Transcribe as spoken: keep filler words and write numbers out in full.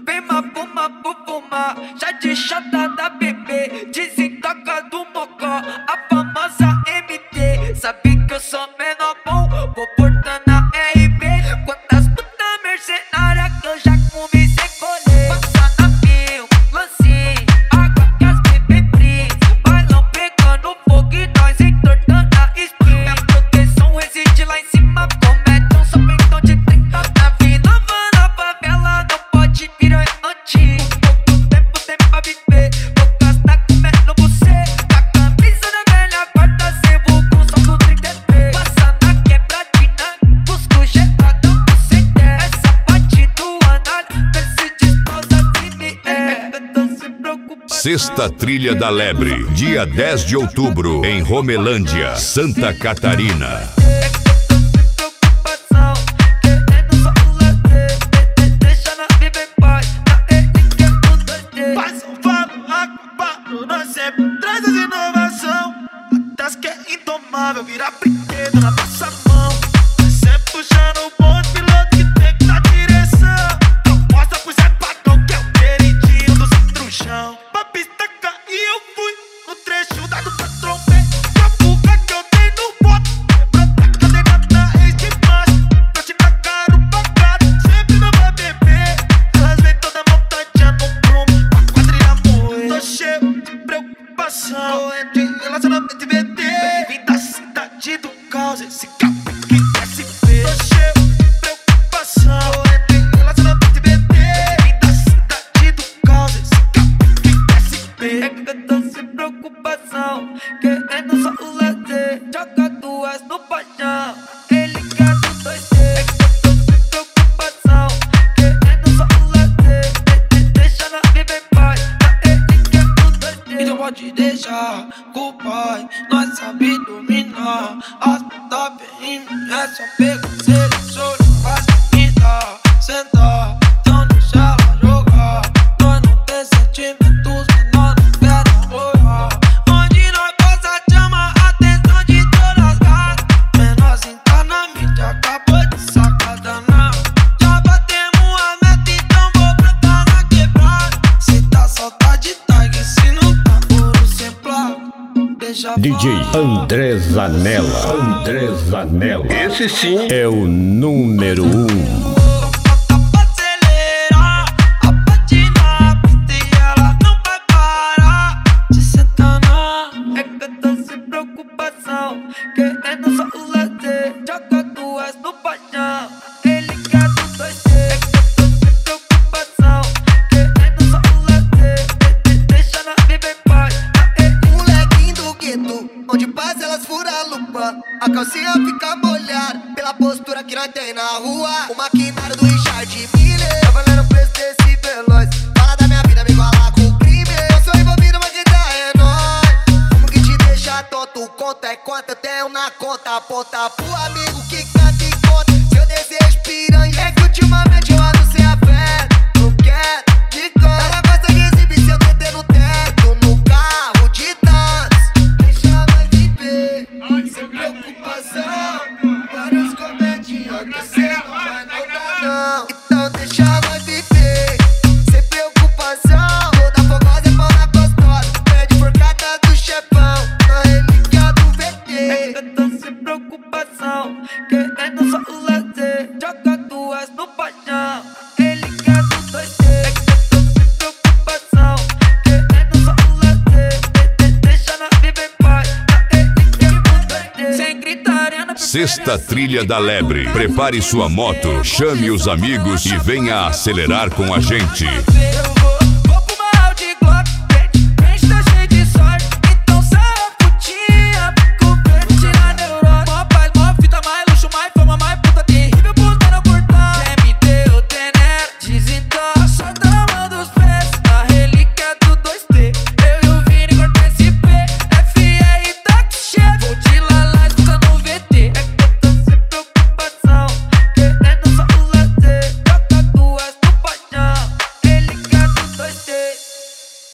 vem mapuma, pupuma, já de chata da bebê, desentoca do mocó, a famosa M T. Sabe que eu sou menor bom, vou portando a R B. Quantas puta mercenária que eu já comi sem colher. Passa na fio, lancinho, água que as bebê brisa. Bailão pegando fogo e nós entortando a espinha. Minha proteção reside lá em cima, comédia, só peitão de trinta. Na vida nova na favela, não pode virar antigo. Pouco tempo tem pra viver, vou gastar comendo você. A camisa da velha guarda, sebo com só do trinta e três. Passa na quebradinha, busco geladão do C D. Essa parte do análise, desse disposa de me é. Eu tô se preocupando. Sexta Trilha da Lebre, dia dez de outubro, em Romelândia, Santa Catarina. Traz as inovação, até que é indomável, virar brinquedo na nossa mão. Sempre puxando o bonde, piloto que tem que dar direção. Então mostra pro Zé Pagão que é o queridinho do centro-chão. Pra pista cair eu fui, no trecho dado pra trombei. Pra fuga que eu dei no bote, quebrando a cadeira na ex demais. Noite na cara, o pagado, sempre não vai beber. Elas vêm toda montadinha no prumo, a quadrilha moer. Tô cheio de preocupação, entre relacionamento e V T. Vem da cidade do caos, esse cara que quer se ver. Tô cheio de preocupação, entre relacionamento e V T. Vem da cidade do caos, esse cara que quer se ver. É que eu tô sem preocupação, querendo só o lazer. Joga duas no paixão, ele quer do dois D. É que eu tô sem preocupação, querendo só o lazer. Deixa na viver em paz, ele quer do dois D. Então pode deixar com o pai, nós sabe dominar. As puta vem, é só pegar, seleciona, faz comida, sentar, então deixa ela jogar. Nós não tem sentimentos, mas nós não quer namorar. Onde nós possa chamar a atenção de todas as gatas. Menorzinho tá na mídia, acabou de sacar danada. Já batemos a meta, então vou plantar na quebrada. Se tá solta de tag, se não tá ouro sem placa. Deixa D J André Zanella, André Zanella, esse sim é o número um. É que eu tô sem preocupação, querendo só o lazer. Joga duas no paixão, ele quer do dois D. É que eu tô sem preocupação, querendo só o lazer. Deixa na viver em paz, Molequinho do gueto, onde passa elas furam a lupa. A calcinha fica molhada pela postura que nós tem na rua. O maquinário do Richard Miller tá valendo o preço desse veloz. Fala da minha vida, me igualar com o crime. Eu sou envolvido, mas quem tá é nóis. Como que te deixa tonto, conta é quanto eu tenho na conta. Aponta pro amigo que canta e conta. Seu desejo piranha é que ultimamente eu ando sem afeto. Não quero de canto, ela gosta de exibir seu T T no teto, no carro de dança. Deixa ela viver, sem preocupação. Vários comediantes que cê não vai notar não. Então deixa ela viver, sem preocupação. Toda fogosa é pau na gostosa, pede porcada do chefão, na relíquia do V T. é que eu tô sem preocupação, querendo só o lazer. Joga duas no paixão, ele quer do dois D. É que eu tô sem preocupação, querendo só o lazer. Deixa na viver em paz, ele quer do dois D. Sem gritaria na Sexta Trilha da Lebre, prepare sua moto, chame os amigos e venha acelerar com a gente. Eu vou